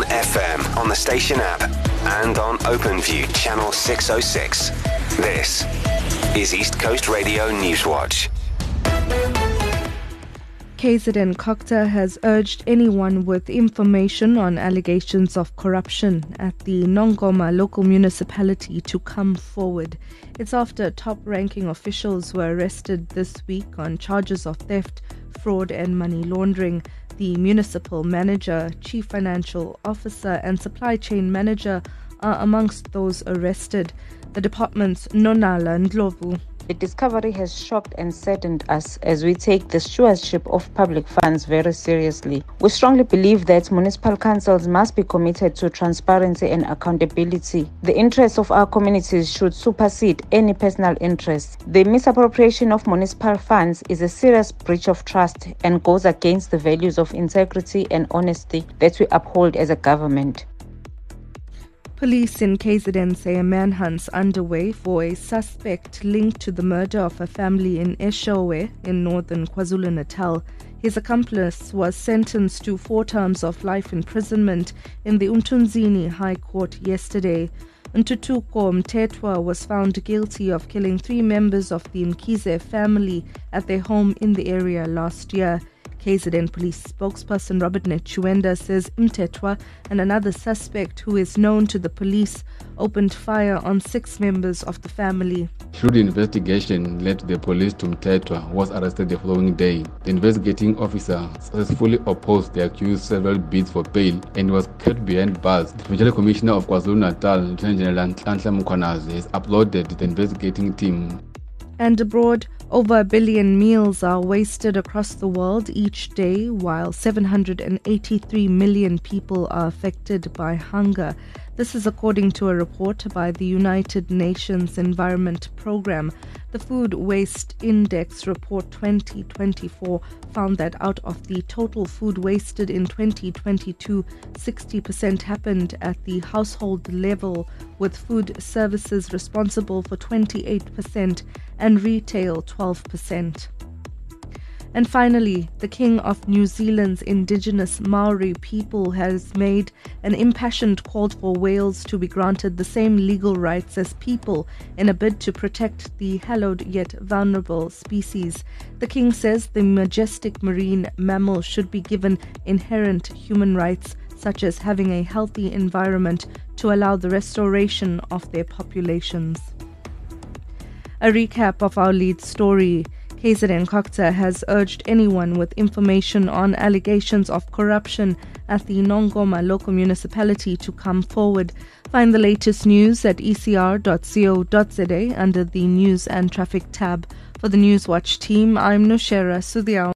FM on the station app and on OpenView channel 606. This is East Coast Radio Newswatch. KZN COGTA has urged anyone with information on allegations of corruption at the Nongoma local municipality to come forward. It's after top-ranking officials were arrested this week on charges of theft, fraud and money laundering. The municipal manager, chief financial officer and supply chain manager are amongst those arrested. The department's Nonala Ndlovu. The discovery has shocked and saddened us as we take the stewardship of public funds very seriously. We strongly believe that municipal councils must be committed to transparency and accountability. The interests of our communities should supersede any personal interests. The misappropriation of municipal funds is a serious breach of trust and goes against the values of integrity and honesty that we uphold as a government. Police in KZN say a manhunt's underway for a suspect linked to the murder of a family in Eshowe in northern KwaZulu-Natal. His accomplice was sentenced to 4 terms of life imprisonment in the Umthunzini High Court yesterday. Ntutuko Mthethwa was found guilty of killing 3 members of the Mkhize family at their home in the area last year. KZN police spokesperson Robert Netchuenda says Mthethwa and another suspect who is known to the police opened fire on 6 members of the family. Through the investigation led the police to Mthethwa, who was arrested the following day. The investigating officer successfully opposed the accused several bids for bail and was kept behind bars. The Provincial Commissioner of KwaZulu-Natal, Lieutenant General Nhlanhla Mkhwanazi, has uploaded the investigating team. And abroad, over 1 billion meals are wasted across the world each day, while 783 million people are affected by hunger. This is according to a report by the United Nations Environment Programme. The Food Waste Index Report 2024 found that out of the total food wasted in 2022, 60% happened at the household level, with food services responsible for 28% and retail 12%. And finally, the King of New Zealand's indigenous Maori people has made an impassioned call for whales to be granted the same legal rights as people in a bid to protect the hallowed yet vulnerable species. The King says the majestic marine mammal should be given inherent human rights, such as having a healthy environment to allow the restoration of their populations. A recap of our lead story. KZN COGTA has urged anyone with information on allegations of corruption at the Nongoma local municipality to come forward. Find the latest news at ecr.co.za under the News and Traffic tab. For the Newswatch team, I'm Noshera Sudhial.